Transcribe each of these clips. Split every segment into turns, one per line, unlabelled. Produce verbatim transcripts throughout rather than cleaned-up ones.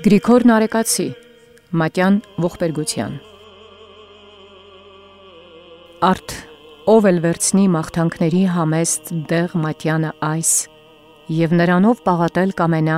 Գրիգոր Նարեկացի, Մատյան ողբերգության։ Արդ ով էլ վերցնի մաղթանքների համեստ դեղ Մատյանը այս, և նրանով պաղատել կամենա,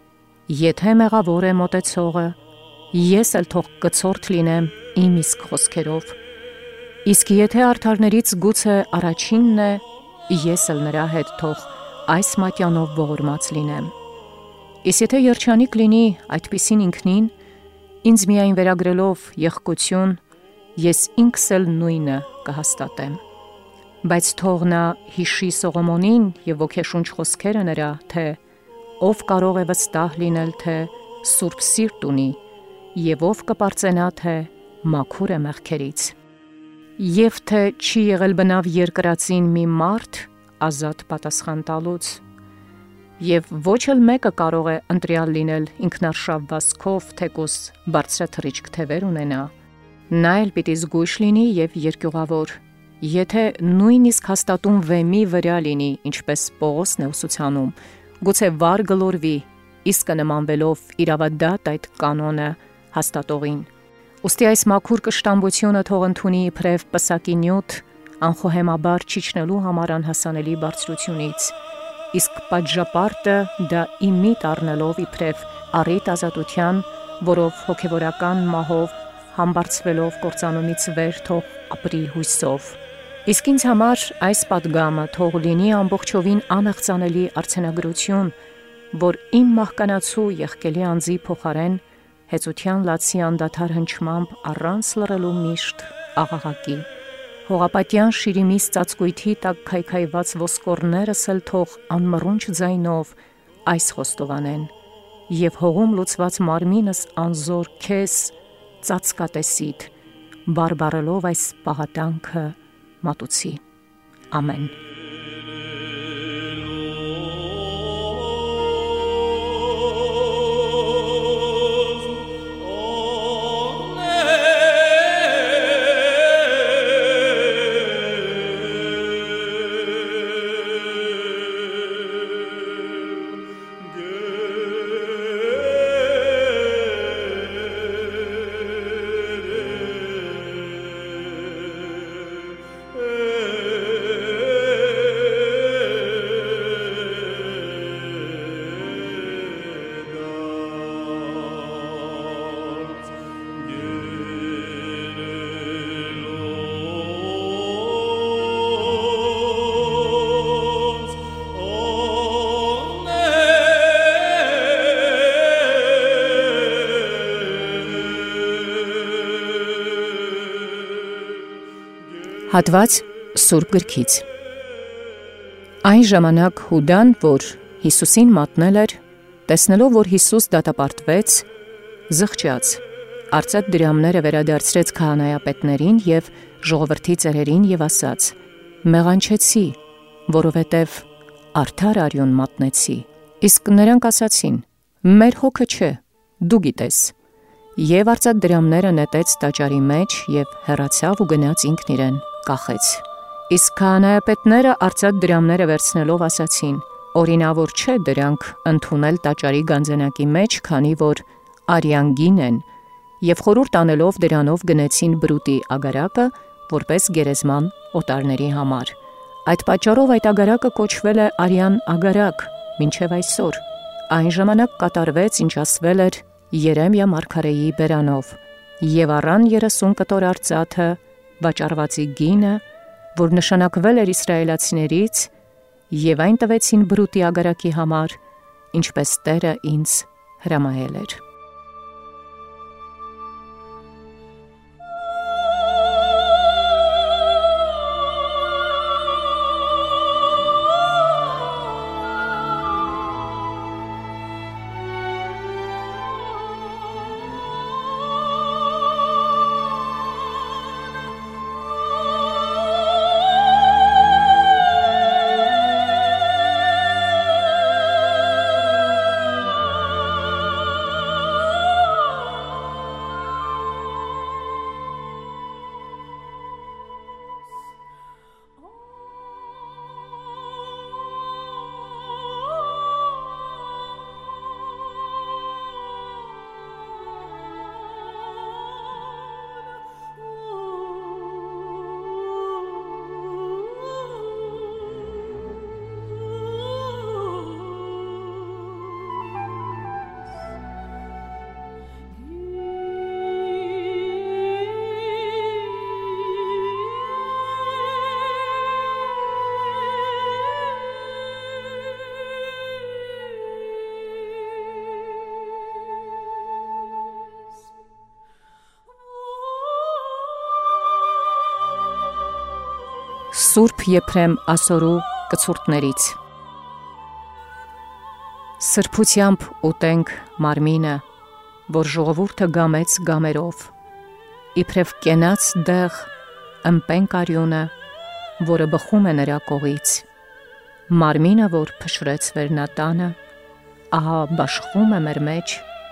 եթե մեղավոր է մոտեցողը, ես էլ թող կցորդ լինեմ իմ իսկ խոսքերով, իսկ եթե արդարներից գուցե առաջինն է, ես էլ նրա հետ թող այս մատյանով ողորմած լինեմ։ Իսկ եթե երջանիկ լինի այդպիսին ինքնին, ինձ միայն վերագրելով եղկություն, ես ինքս էլ նույնը կհաստատեմ։ Բայց թող նա հիշի Սողոմոնին և ոգեշունչ խոսքերը նրա, թե ով կարող է վստահ լինել, թե սուրբ սիրտ ունի, և ով կպարծենա, թե մաքուր է մեղքերից։ Եվ թե չի եղել բնավ երկրածին մի մարդ ազատ պատասխան տալուց, և ոչ էլ մեկը կարող է ընտրյալ լինել ինքնարշավ վասքով, թեկուզ բարձրաթռիչք թևեր ունենա, նա էլ պիտի զգույշ լինի և երկյուղավոր, եթե նույնիսկ հաստատուն վեմի վրա լինի, ինչպես Պողոսն է ուսուցանում, գուցե վար գլորվի, իսկը նմանվելով իրավադատ այդ կանոնը հաստատողին։ Ուստի այս մաքուր կշտամբությունը թող ընդունի իբրև պսակի նյութ, անխոհեմաբար չիջնելու համար անհասանելի բարձրությունից, իսկ պատժապարտը դա իմիտ առնելով իբրև առիթ ազատության, որով հոգևորական մահով համբարձվելով կործանումից վեր թող ապրի հույսով։ Իսկ ինձ համար այս պատգամը թող լինի ամբողջովին անեղծանելի արձանագրություն, որ իմ մահկանացու եղկելի անձի փոխարեն հեծության լացի անդադար հնչմամբ առանց լռելու միշտ աղաղակի։ Հողապատյան շիրիմիս ծածկույթի տակ քայքայված ոսկորներս էլ թող անմռունչ ձայնով այս խոստովանեն, և հողում լուծված մարմինս անզոր քեզ ծածկատեսիդ, բարբառելով այս պաղատանքը մատուցի։ Ամեն։ Հատված Սուրբ գրքից։ Այն ժամանակ Հուդան, որ Հիսուսին մատնել էր, տեսնելով, որ Հիսուս դատապարտվեց, զղջաց, արծաթ դրամները վերադարձրեց քահանայապետներին և ժողովրդի ծերերին և ասաց. «Մեղանչեցի, որովհետև արդար արյուն մատնեցի»։ Իսկ նրանք ասացին. «Մեր հոգը չէ, դու գիտես»։ Եվ արծաթ դրամները նետեց տաճարի մեջ և հեռացավ ու գնաց ինքն իրեն կախեց։ Իսկ քահանայապետները արծաթ դրամները վերցնելով ասացին. «Օրինավոր չէ դրանք ընդունել տաճարի գանձանակի մեջ, քանի որ արյան գին են», և խորհուրդ անելով դրանով գնեցին բրուտի ագարակը, որպես գերեզման օտարների համար։ Այդ պատճառով այդ ագարակը կոչվել է Արյան ագարակ մինչև այսօր։ Այն ժամանակ կատարվեց, ինչ ասվել էր Երեմիա մարգարեի բերանով. «Եվ առան երեսուն կտոր արծաթը, վաճառվածի գինը, որ նշանակվել էր իսրայելացիներից, և այն տվեցին բրուտի ագարակի համար, ինչպես Տերը ինձ հրամայել էր»։ Սուրբ Եփրեմ Ասորու կցուրտներից։ Սրբությամբ ուտենք մարմինը, որ ժողովուրդը գամեց գամերով, իբրև կենաց դեղ ըմպենք արյունը, որը բխում է նրա կողից, մարմինը, որ փշրեց վերնատանը, ահա բաշխում է մեր մեջ,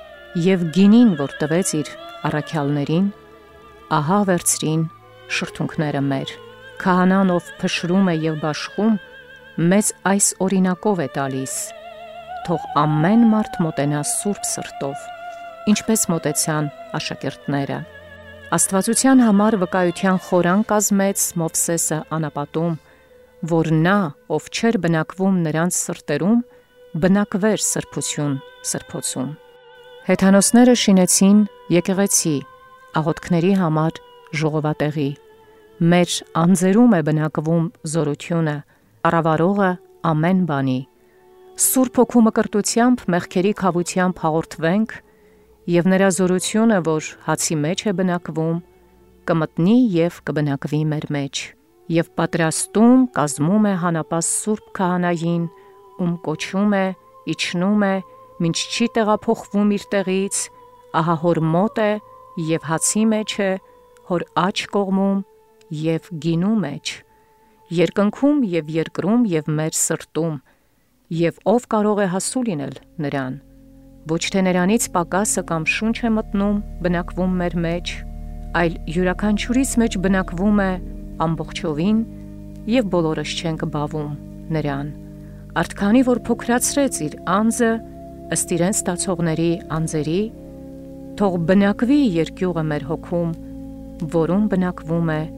և գինին, որ տվեց իր առաքյալներին, ահա վերցրին շրթունքները մեր։ Քահանան, ով փշրում է և բաշխում, մեզ այս օրինակով է տալիս. թող ամեն մարդ մոտենա սուրբ սրտով, ինչպես մոտեցան աշակերտները։ Աստվածության համար վկայության խորան կազմեց Մովսեսը անապատում, որ նա, ով չէր բնակվում նրանց սրտերում, բնակվեր սրբություն սրբոցում։ Հեթանոսները շինեցին եկեղեցի, աղոթքների համար ժողովատեղի։ Մեր անձերում է բնակվում զորությունը, կառավարողը ամեն բանի։ Սուրբ Հոգու մկրտությամբ մեղքերի քավությամբ հաղորդվենք, և նրա զորությունը, որ հացի մեջ է բնակվում, կմտնի և կբնակվի մեր մեջ, և պատրաստում կազմում է հանապաս Սուրբ Քահանային, ում կոչում է, իջնում է, մինչ չի տեղափոխվում իր տեղից, ահա հոր մոտ է և հացի մեջ է, հոր աջ կողմում և գինու մեջ, երկնքում և երկրում և մեր սրտում, և ով կարող է հասու լինել նրան։ Ոչ թե նրանից պակասը կամ շունչ է մտնում, բնակվում մեր մեջ, այլ յուրաքանչյուրիս մեջ բնակվում է ամբողջովին, և բոլորս չենք բավում նրան, արդ քանի որ փոքրացրեց իր անձը ըստ իրեն ստացողների անձերի, թող բնակվի երկյուղը մեր հոգում, որում բնակվում է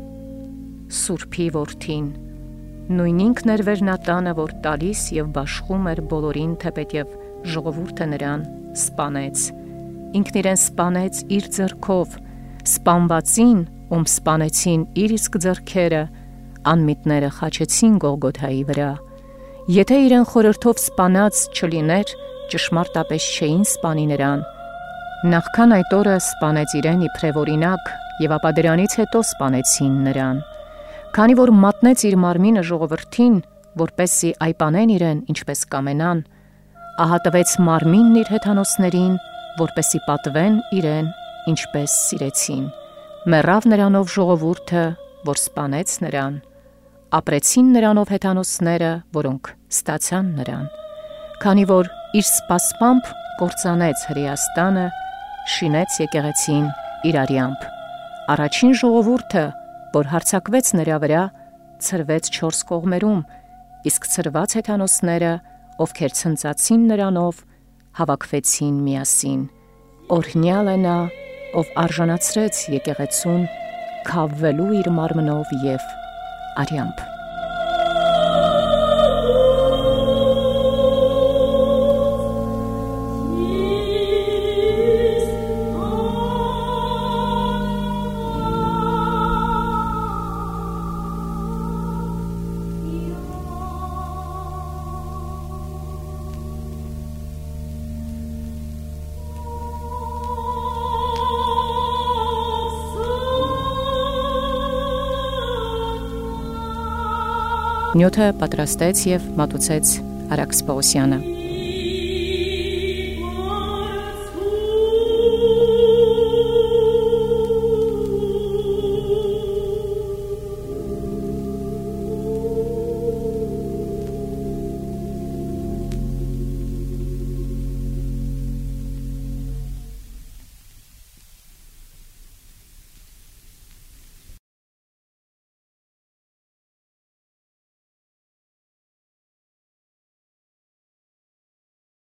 Սուրբի Որդին, նույն ինքն էր վերնատանը, որ տալիս և բաշխում էր բոլորին, թեպետև ժողովուրդը նրան սպանեց։ Ինքն իրեն սպանեց իր ձեռքով, սպանվածին, ում սպանեցին իր իսկ ձեռքերը, անմիտները խաչեցին Գողգոթայի վրա։ Եթե իրեն խորհրդով սպանած չլիներ, ճշմարտապես չէին սպանի նրան։ Նախքան այդ օրը սպանեց իրեն իբրև օրինակ, և ապա դրանից հետո սպանեցին նրան։ Քանի որ մատնեց իր մարմինը ժողովրդին, որպեսզի այպանեն իրեն, ինչպես կամենան, ահա տվեց մարմինն իր հեթանոսներին, որպեսզի պատվեն իրեն, ինչպես սիրեցին։ Մեռավ նրանով ժողովուրդը, որ սպանեց նրան, ապրեցին նրանով հեթանոսները, որոնք ստացան նրան, քանի որ իր սպասմամբ կործանեց Հրեաստանը, շինեց եկեղեցին իր արյամբ։ Առաջին ժողովուրդը, որ հարձակվեց նրա վրա, ցրվեց չորս կողմերում, իսկ ցրված հեթանոսները, ովքեր ցնծացին նրանով, հավաքվեցին միասին։ Օրհնյալ է նա, ով արժանացրեց եկեղեցուն քավվելու իր մարմնով և արյամբ։ Նյութը պատրաստեց և մատուցեց Արաքս Պողոսյանը։